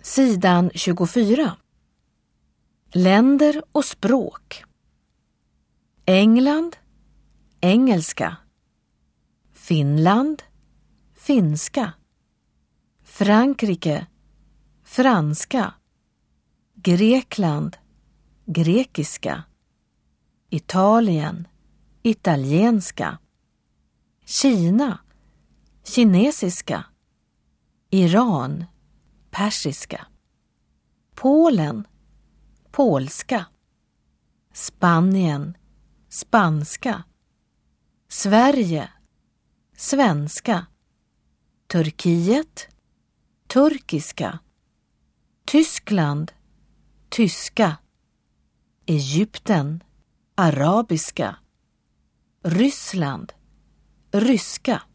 Sidan 24. Länder och språk. England, engelska. Finland, finska. Frankrike, franska. Grekland, grekiska. Italien, italienska. Kina, kinesiska. Iran, persiska. Polen, polska. Spanien, spanska. Sverige, svenska. Turkiet, turkiska. Tyskland, tyska. Egypten, arabiska. Ryssland, ryska.